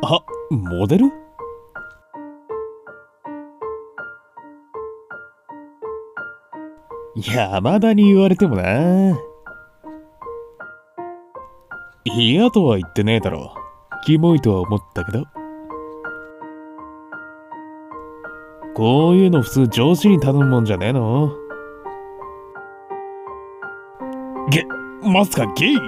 あ、モデル？山田に言われてもな。嫌とは言ってねえだろ。キモいとは思ったけど。こういうの普通上司に頼むもんじゃねえの？まさかゲイ？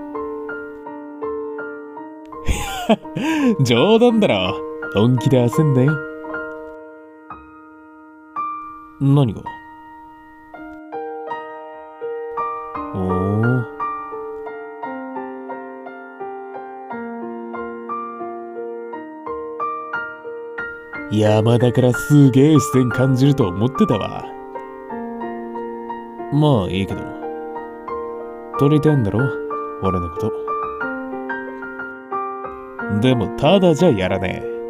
冗談だろ。本気で焦んだよ。何が？おお。山田からすげえ視線感じると思ってたわ。まあいいけど。取りたいんだろ俺のこと。でもただじゃやらねえ。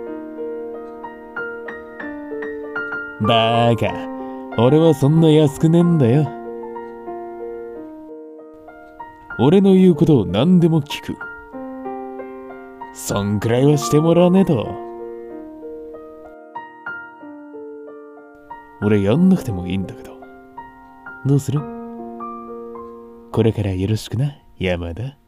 バカ。俺はそんな安くねえんだよ。俺の言うことを何でも聞く。そんくらいはしてもらわねえと。俺やんなくてもいいんだけど。どうする？これからよろしくな、山田。